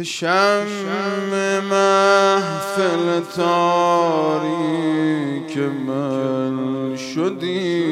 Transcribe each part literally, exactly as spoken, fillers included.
که شمع محفل تاریک من شدی،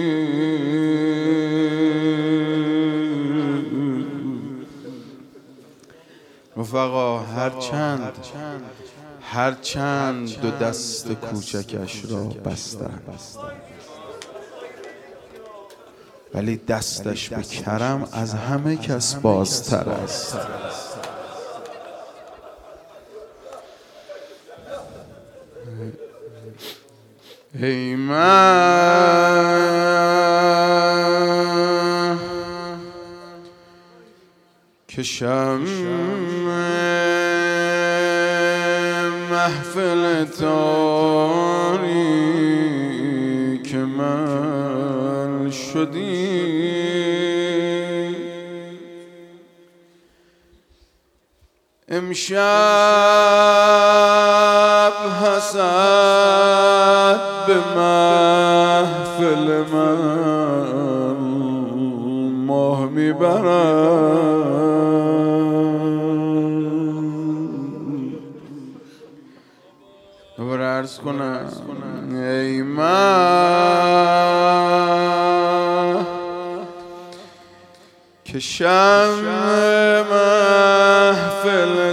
رفقا هرچند هرچند دو دست کوچکش را بستن، ولی دستش به کرم از همه کس بازتر است. ای من که شمع محفل تاریک من شدی، امشب حسد به محفل من ماه میبرم. دوباره عرض کنم ای من که شمع محفل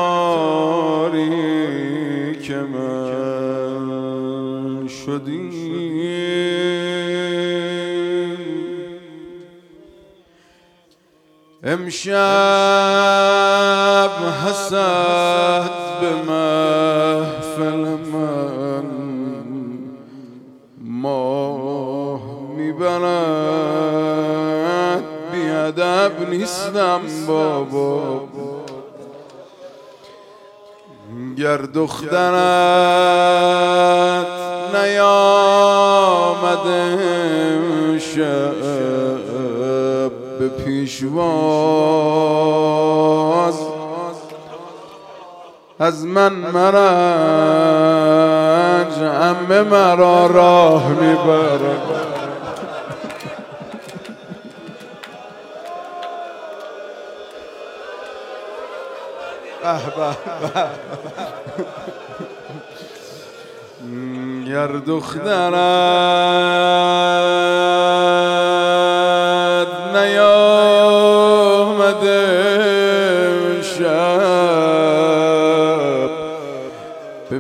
تاریک من شدی، امشب حسد به محفل من ماه میبرد. بیادب نیستم بابا، گر دخترت نیامده شب به پیشواز، از من مرنج عمه مرا راه میبرد. گر دخترت نیامده شب به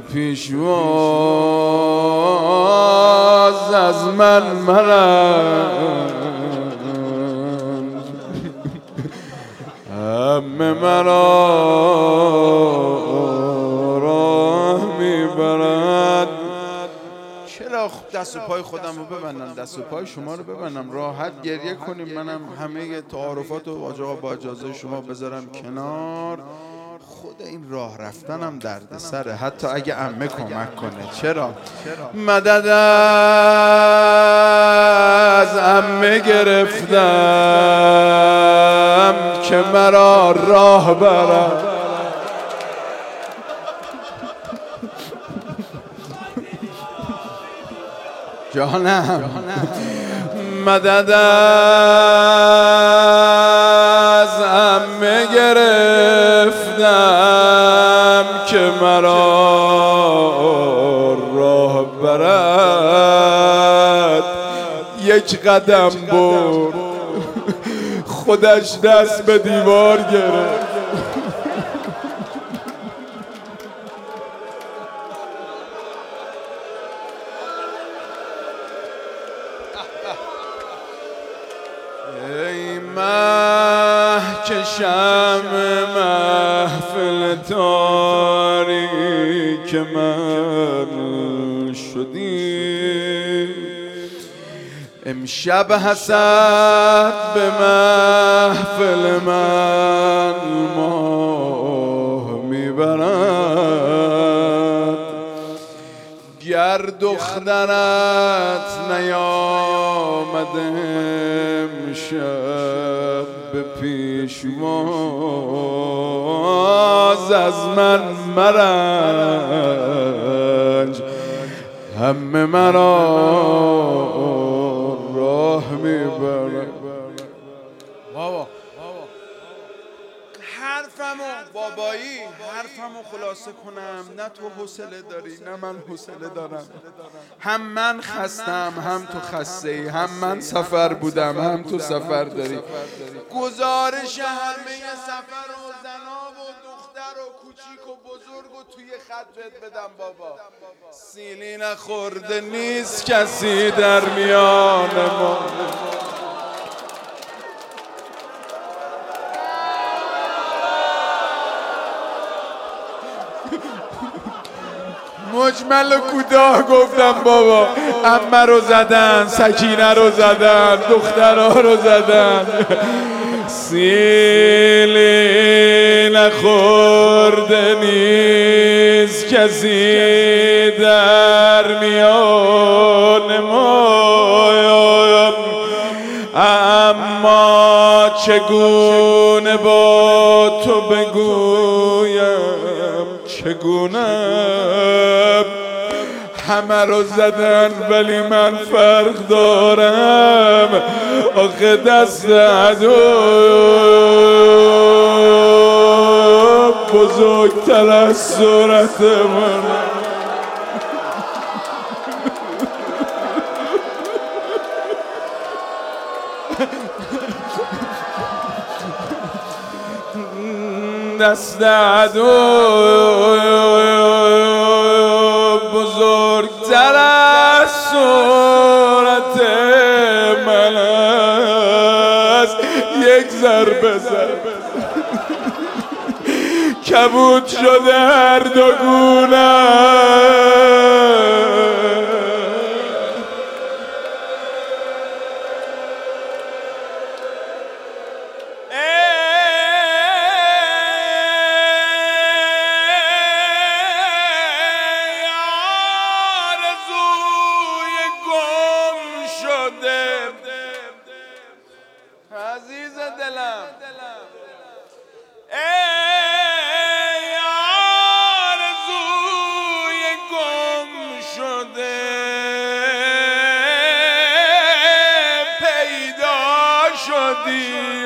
پیشواز، از من مرنج همه مرا راه میبرد. چرا دست و پای خودم رو ببندم، دست و پای شما رو ببندم، راحت گریه کنیم، منم همه تعارفات و آجاقا با اجازه شما بذارم کنار. خود این راه رفتنم درد سره، حتی اگه عمه کمک کنه. چرا؟ مدد از عمه گرفتم که مرا راه برد. جانم مدد از عمه گرفتم که مرا راه برد. یک قدم برد خودش دست به دیوار گرفت. ای مه که شمع محفل تاریک من شدی، امشب حسد به محفل من ماه میبرد. گر دخترت نیامده امشب به پیشواز، از من مرنج همه مرا راه میبرد. حرف حرفمو بابایی حرفمو خلاصه کنم، نه تو حوصله داری نه من حوصله دارم، هم من خستم هم تو خسته، هم من سفر بودم هم تو سفر داری. گزارش همه سفر و زناب و دختر و کوچیک و بزرگ و توی خط بدم بابا. سیلی نخورده نیست کسی در میان ما. مجمل و کوتاه گفتم بابا. عمه رو زدن، سکینه رو زدن، دخترها رو زدن. سیلی نخورده نیست کسی در میان ما، اما چگونه با تو بگویم چگونه. همه رو زدن ولی من فرق دارم، آخه دست عدو بزرگتر از صورت من. دست عدو بزرگتر از صورت من است. یک ضربه ضربه کبود شده هر دو گونه. عزیز دلم ای آرزوی گم شده، پیدا شدی و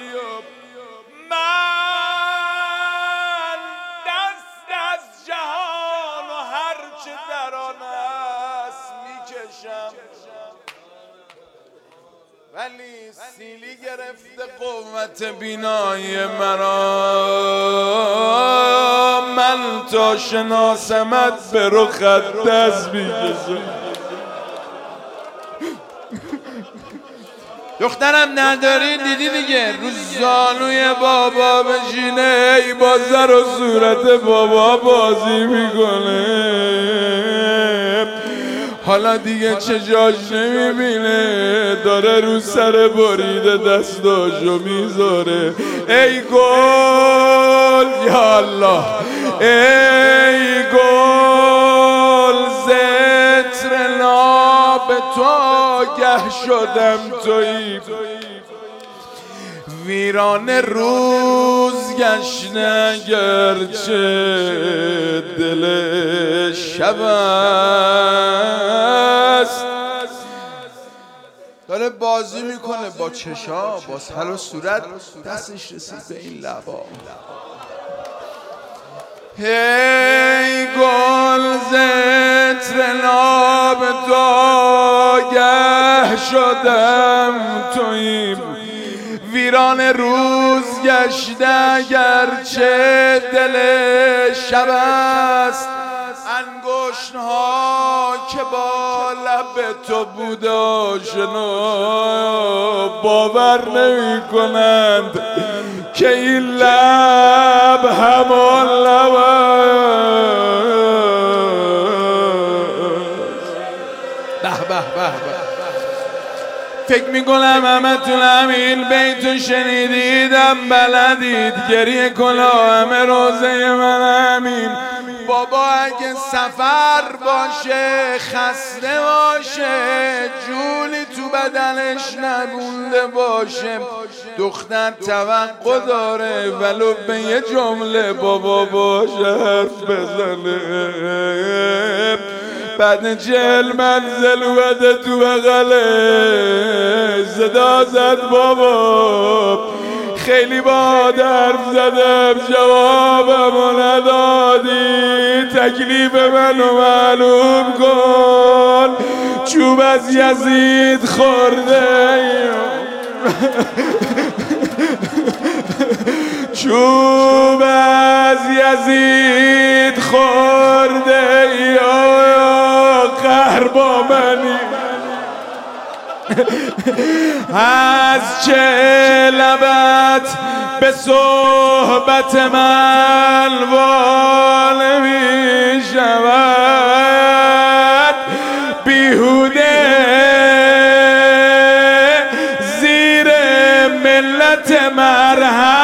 من دست از جهان و هرچه در آن است میکشم، ولی سیلی گرفته قوت بینایی مرا. من تا شناسمت به رخت دست میکشم. دخترم نداری دیدی دیگه، رو زانوی بابا بشینه ای با سر و صورت بابا بازی میکنه. حالا دیگه چه جاش نمیبینه، داره رو سر بریده دستاشو میذاره. ای گل یا الله، ای گل زتر ناب تو آگه شدم تویی، ویران روز گشته گرچه دل شب است. داره بازی میکنه با چشا، با سر و صورت، دستش رسید به این لبا. هی گل زتر ناب تو آگه شدم تویی، ویران روز گشته گرچه دل شب است. انگشت‌ها که با لب تو بود آشنا، باور نمی کنند که این لب همان لب است. به به به به. فکر میکنم همه تون همین بیتو شنیدیدم بلدید. گریه کلا همه روزه من همین. بابا اگه سفر باشه، خسته باشه، جولی تو بدنش نبونده باشه، دختر توقع داره ولو به یه جمله بابا باشه حرف بزنه. بعد چهل منزل اومده تو بغله، صدا زد بابا خیلی با حرف زدم جوابمو ندادی، تکلیف منو معلوم کن، چوب از یزید خورده چوب از یزید خورده یا قهر با منی، از چه لبت به صحبت من وال می شود، بیهوده زیر ملت مرهم